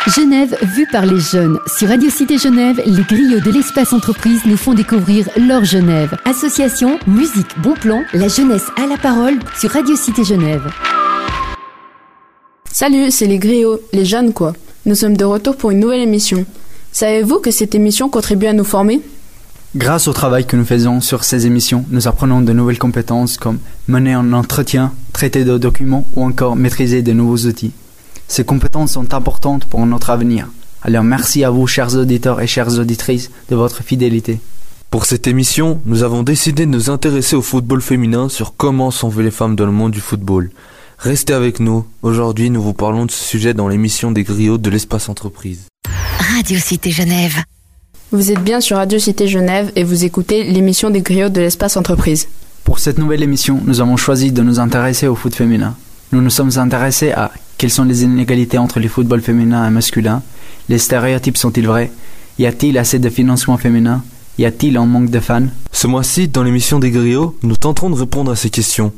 Genève vue par les jeunes. Sur Radio Cité Genève, les griots de l'espace entreprise nous font découvrir leur Genève. Association, musique, bon plan, la jeunesse à la parole sur Radio Cité Genève. Salut, c'est les griots, les jeunes quoi. Nous sommes de retour pour une nouvelle émission. Savez-vous que cette émission contribue à nous former ? Grâce au travail que nous faisons sur ces émissions, nous apprenons de nouvelles compétences comme mener un entretien, traiter de documents ou encore maîtriser de nouveaux outils. Ces compétences sont importantes pour notre avenir. Alors merci à vous, chers auditeurs et chères auditrices, de votre fidélité. Pour cette émission, nous avons décidé de nous intéresser au football féminin sur comment sont vues les femmes dans le monde du football. Restez avec nous. Aujourd'hui, nous vous parlons de ce sujet dans l'émission des griots de l'espace entreprise. Radio Cité Genève. Vous êtes bien sur Radio Cité Genève et vous écoutez l'émission des griots de l'espace entreprise. Pour cette nouvelle émission, nous avons choisi de nous intéresser au foot féminin. Nous nous sommes intéressés à quelles sont les inégalités entre les footballs féminins et masculins. Les stéréotypes sont-ils vrais? Y a-t-il assez de financement féminin? Y a-t-il un manque de fans? Ce mois-ci, dans l'émission des griots, nous tenterons de répondre à ces questions.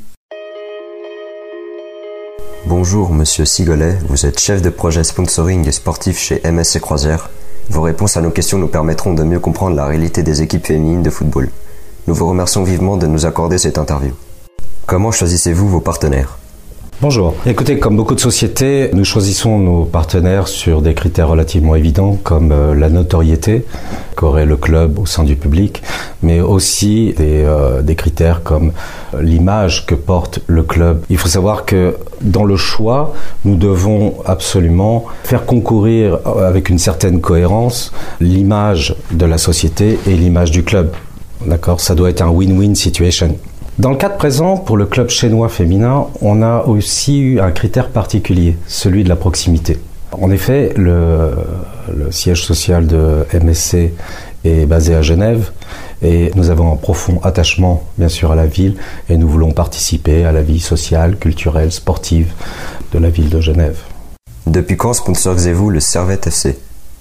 Bonjour Monsieur Sigolet, vous êtes chef de projet sponsoring et sportif chez MSC Croisière. Vos réponses à nos questions nous permettront de mieux comprendre la réalité des équipes féminines de football. Nous vous remercions vivement de nous accorder cette interview. Comment choisissez-vous vos partenaires ? Bonjour. Écoutez, comme beaucoup de sociétés, nous choisissons nos partenaires sur des critères relativement évidents comme la notoriété qu'aurait le club au sein du public, mais aussi des critères comme l'image que porte le club. Il faut savoir que dans le choix, nous devons absolument faire concourir avec une certaine cohérence l'image de la société et l'image du club. D'accord ? Ça doit être un win-win situation. Dans le cadre présent, pour le club chênois féminin, on a aussi eu un critère particulier, celui de la proximité. En effet, le siège social de MSC est basé à Genève et nous avons un profond attachement, bien sûr, à la ville et nous voulons participer à la vie sociale, culturelle, sportive de la ville de Genève. Depuis quand sponsorisez-vous le Servette FC ?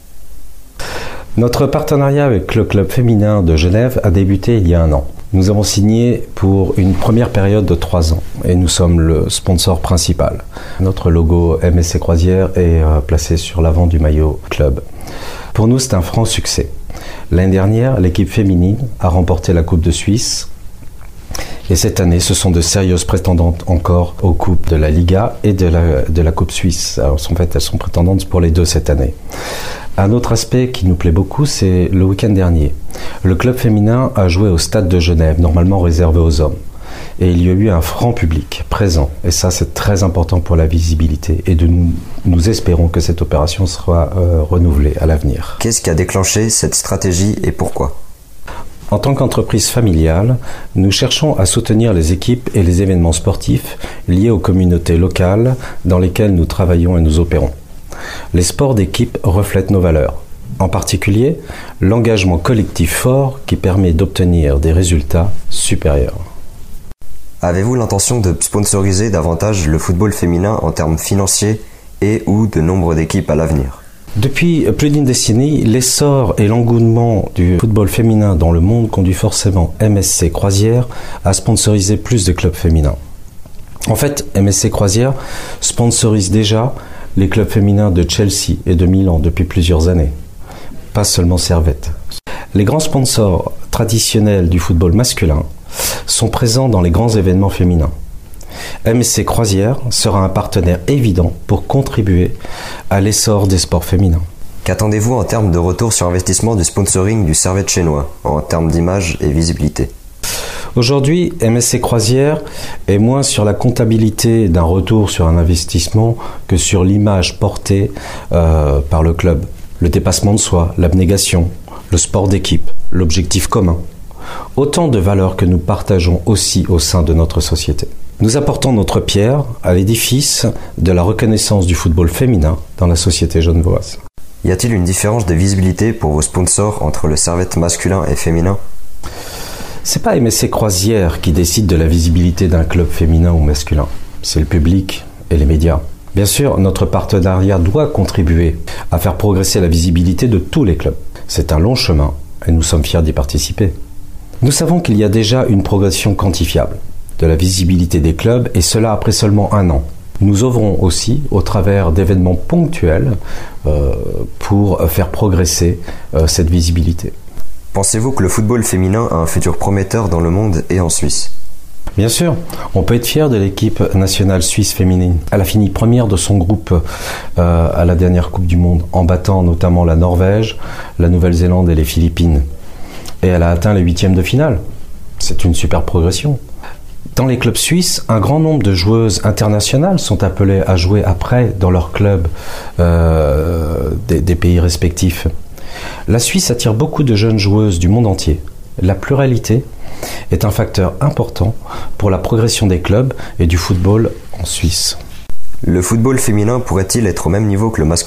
Notre partenariat avec le club féminin de Genève a débuté il y a 1 an. Nous avons signé pour une première période de 3 ans et nous sommes le sponsor principal. Notre logo MSC Croisière est placé sur l'avant du maillot club. Pour nous, c'est un franc succès. L'année dernière, l'équipe féminine a remporté la Coupe de Suisse et cette année, ce sont de sérieuses prétendantes encore aux Coupes de la Liga et de la Coupe Suisse. Alors, en fait, elles sont prétendantes pour les deux cette année. Un autre aspect qui nous plaît beaucoup, c'est le week-end dernier. Le club féminin a joué au stade de Genève, normalement réservé aux hommes. Et il y a eu un franc public présent. Et ça, c'est très important pour la visibilité. Et nous espérons que cette opération sera renouvelée à l'avenir. Qu'est-ce qui a déclenché cette stratégie et pourquoi ? En tant qu'entreprise familiale, nous cherchons à soutenir les équipes et les événements sportifs liés aux communautés locales dans lesquelles nous travaillons et nous opérons. Les sports d'équipe reflètent nos valeurs, en particulier l'engagement collectif fort qui permet d'obtenir des résultats supérieurs. Avez-vous l'intention de sponsoriser davantage le football féminin en termes financiers et ou de nombre d'équipes à l'avenir ? Depuis plus d'une décennie, l'essor et l'engouement du football féminin dans le monde conduit forcément MSC Croisière à sponsoriser plus de clubs féminins. En fait, MSC Croisière sponsorise déjà les clubs féminins de Chelsea et de Milan depuis plusieurs années, pas seulement Servette. Les grands sponsors traditionnels du football masculin sont présents dans les grands événements féminins. MSC Croisière sera un partenaire évident pour contribuer à l'essor des sports féminins. Qu'attendez-vous en termes de retour sur investissement du sponsoring du Servette chênois, en termes d'image et visibilité ? Aujourd'hui, MSC Croisière est moins sur la comptabilité d'un retour sur un investissement que sur l'image portée par le club. Le dépassement de soi, l'abnégation, le sport d'équipe, l'objectif commun. Autant de valeurs que nous partageons aussi au sein de notre société. Nous apportons notre pierre à l'édifice de la reconnaissance du football féminin dans la société genevoise. Y a-t-il une différence de visibilité pour vos sponsors entre le Servette masculin et féminin ? C'est pas MSC Croisière qui décide de la visibilité d'un club féminin ou masculin. C'est le public et les médias. Bien sûr, notre partenariat doit contribuer à faire progresser la visibilité de tous les clubs. C'est un long chemin et nous sommes fiers d'y participer. Nous savons qu'il y a déjà une progression quantifiable de la visibilité des clubs et cela après seulement 1 an. Nous œuvrons aussi au travers d'événements ponctuels pour faire progresser cette visibilité. Pensez-vous que le football féminin a un futur prometteur dans le monde et en Suisse ? Bien sûr, on peut être fier de l'équipe nationale suisse féminine. Elle a fini première de son groupe à la dernière Coupe du Monde, en battant notamment la Norvège, la Nouvelle-Zélande et les Philippines. Et elle a atteint les 8e de finale. C'est une super progression. Dans les clubs suisses, un grand nombre de joueuses internationales sont appelées à jouer après dans leurs clubs des pays respectifs. La Suisse attire beaucoup de jeunes joueuses du monde entier. La pluralité est un facteur important pour la progression des clubs et du football en Suisse. Le football féminin pourrait-il être au même niveau que le masculin ?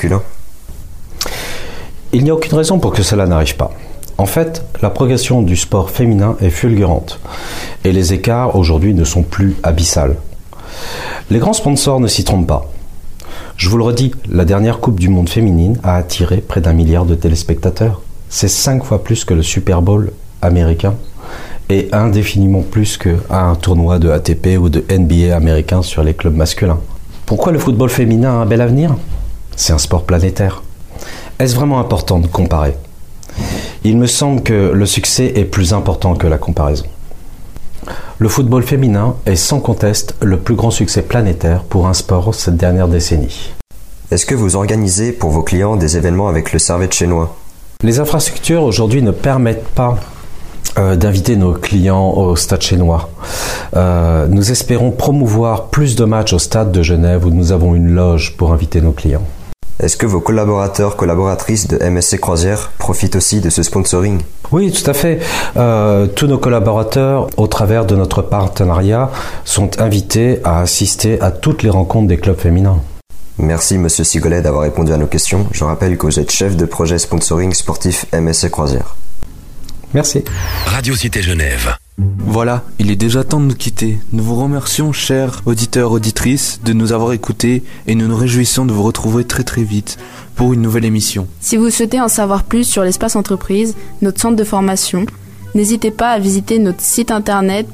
Il n'y a aucune raison pour que cela n'arrive pas. En fait, la progression du sport féminin est fulgurante et les écarts aujourd'hui ne sont plus abyssales. Les grands sponsors ne s'y trompent pas. Je vous le redis, la dernière Coupe du Monde féminine a attiré près d'1 milliard de téléspectateurs. C'est 5 fois plus que le Super Bowl américain et indéfiniment plus qu'un tournoi de ATP ou de NBA américain sur les clubs masculins. Pourquoi le football féminin a un bel avenir ? C'est un sport planétaire. Est-ce vraiment important de comparer ? Il me semble que le succès est plus important que la comparaison. Le football féminin est sans conteste le plus grand succès planétaire pour un sport cette dernière décennie. Est-ce que vous organisez pour vos clients des événements avec le Servette chénois ? Les infrastructures aujourd'hui ne permettent pas d'inviter nos clients au stade chénois. Nous espérons promouvoir plus de matchs au stade de Genève où nous avons une loge pour inviter nos clients. Est-ce que vos collaborateurs/collaboratrices de MSC Croisière profitent aussi de ce sponsoring ? Oui, tout à fait. Tous nos collaborateurs, au travers de notre partenariat, sont invités à assister à toutes les rencontres des clubs féminins. Merci Monsieur Sigolet d'avoir répondu à nos questions. Je rappelle que vous êtes chef de projet sponsoring sportif MSC Croisière. Merci. Radio Cité Genève. Voilà, il est déjà temps de nous quitter. Nous vous remercions, chers auditeurs, auditrices, de nous avoir écoutés et nous nous réjouissons de vous retrouver très très vite pour une nouvelle émission. Si vous souhaitez en savoir plus sur l'espace entreprise, notre centre de formation, n'hésitez pas à visiter notre site internet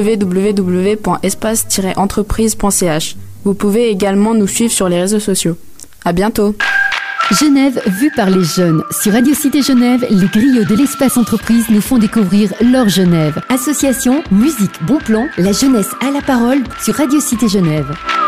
www.espace-entreprise.ch. Vous pouvez également nous suivre sur les réseaux sociaux. À bientôt. Genève vue par les jeunes. Sur Radio Cité Genève, les griots de l'espace entreprise nous font découvrir leur Genève. Association, musique, bon plan, la jeunesse à la parole sur Radio Cité Genève.